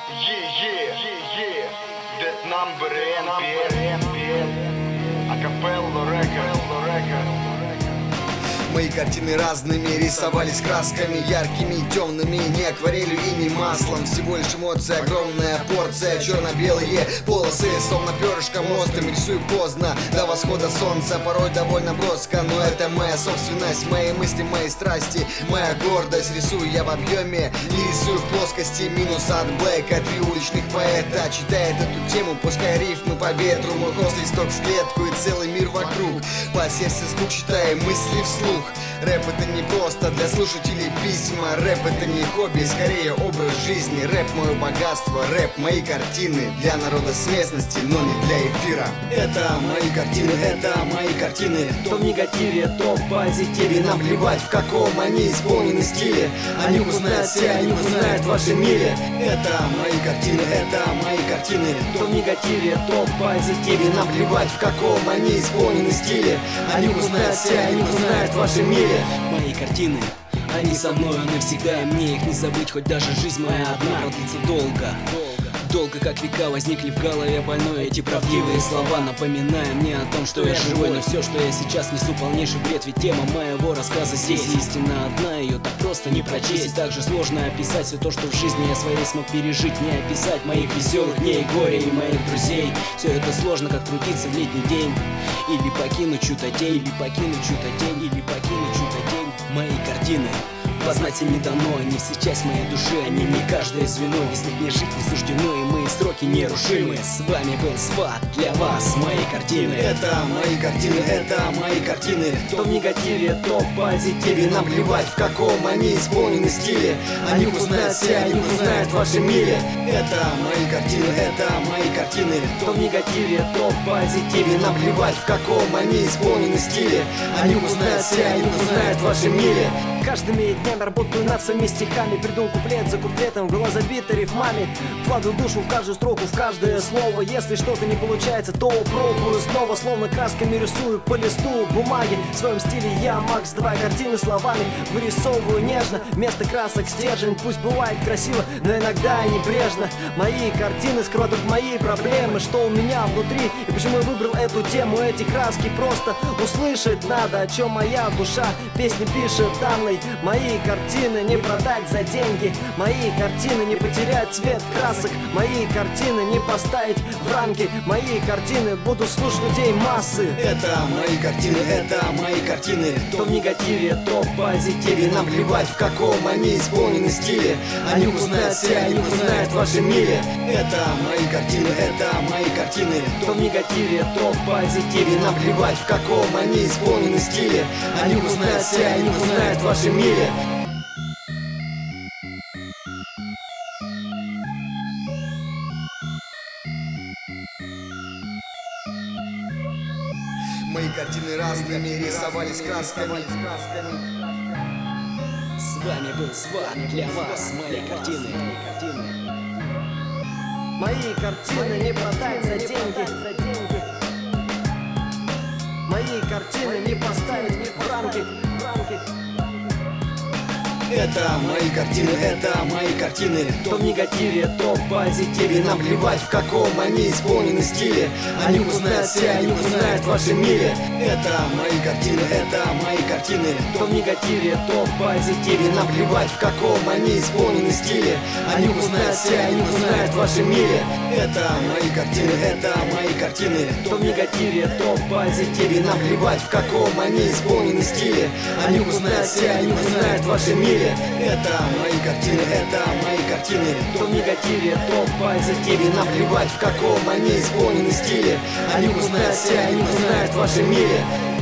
That number NPS Акапелло Records. Мои картины разными рисовались красками, яркими, темными, не акварелью и не маслом. Всего лишь эмоции, огромная порция, черно-белые полосы, словно перышком острым. Рисую поздно, до восхода солнца, порой довольно броско, но это моя собственность, мои мысли, мои страсти, моя гордость. Рисую я в объеме, не рисую в плоскости. Минус от Блэка, 3 уличных поэта читает эту тему, пускай рифмы по ветру. Мой хвост листок в клетку и целый мир вокруг. По сердцу звук читая мысли вслух. Рэп это не просто для слушателей письма. Рэп это не хобби, скорее образ жизни. Рэп мое богатство, рэп мои картины. Для народа с местности, но не для эфира. Это мои картины, это мои картины. То в негативе, то в позитиве. Нам плевать, в каком они исполнены стиле. О них узнают все, о них узнают в вашем мире. Это мои картины, это мои картины. То в негативе, то в позитиве. Нам плевать, в каком они исполнены стиле. О них узнают все, о них узнают в вашем мире. Мои картины, они со мной навсегда, и мне их не забыть, хоть даже жизнь моя одна продлится долго. Долго, как века, возникли в голове больной эти правдивые слова, напоминая мне о том, что я живой. Но все, что я сейчас несу, полнейший бред, ведь тема моего рассказа здесь истина одна, ее так просто не прочесть. Так же сложно описать все то, что в жизни я своей смог пережить. Не описать моих веселых дней, горя и моих друзей. Все это сложно, как трудиться в летний день. Или покинуть чью-то тень, или покинуть чью-то тень, или покинуть чью-то тень. Мои картины познать им не дано, они все часть моей души, они не каждое звено. Без них мне жить не суждено, и мои строки нерушимы. С вами был Сват, для вас мои картины. Это мои картины, это мои картины. То в негативе, то в позитиве. Нам плевать, в каком они исполнены стиле. О них узнают все, о них узнают в вашем мире. Это мои картины, это мои картины. То в негативе, то в позитиве. Нам плевать, в каком они исполнены стиле. О них узнают все, о них узнают в вашем мире. Каждыми днями работаю над своими стихами. Придумал куплет за куплетом, голова забита рифмами. Вкладываю душу в каждую строку, в каждое слово. Если что-то не получается, то пробую снова. Словно красками рисую по листу бумаги. В своем стиле я Макс, давай картины словами вырисовываю нежно. Вместо красок стержень, пусть бывает красиво, но иногда и небрежно. Мои картины скрывают мои проблемы, что у меня внутри. И почему я выбрал эту тему, эти краски просто услышать надо. О чем моя душа песни пишет данной. Мои картины не продать за деньги. Мои картины не потерять цвет красок. Мои картины не поставить в рамки. Мои картины будут слушать людей массы. Это мои картины, это мои картины. То в негативе, то в позитиве. Нам плевать, в каком они исполнены стиле. О них узнают все, о них узнают в вашем мире. Это мои картины, это мои картины. То в негативе, то в позитиве. Нам плевать, в каком они исполнены стиле. О них узнают все, о них узнают в вашем мире. Мои картины разными рисовались красками. С вами был Сват, для вас мои картины. Мои картины не продать за деньги. Мои картины не поставить в рамки. Это мои картины, это мои картины. То в негативе, то в позитиве. Нам плевать, в каком они исполнены стиле. О них узнают все, о них узнают в вашем мире. Это мои картины, это мои картины. То в негативе, то в позитиве. Нам плевать, в каком они исполнены стиле. О них узнают все, о них узнают в вашем мире. Это мои картины, это мои картины. То в негативе, то в позитиве. Нам плевать, в каком они исполнены стиле. О них узнают все, о них узнают в вашем мире. Это мои картины, это мои картины. То в негативе, то в позитиве. Нам плевать, в каком они исполнены стиле. О них узнают все, о них узнают в вашем мире.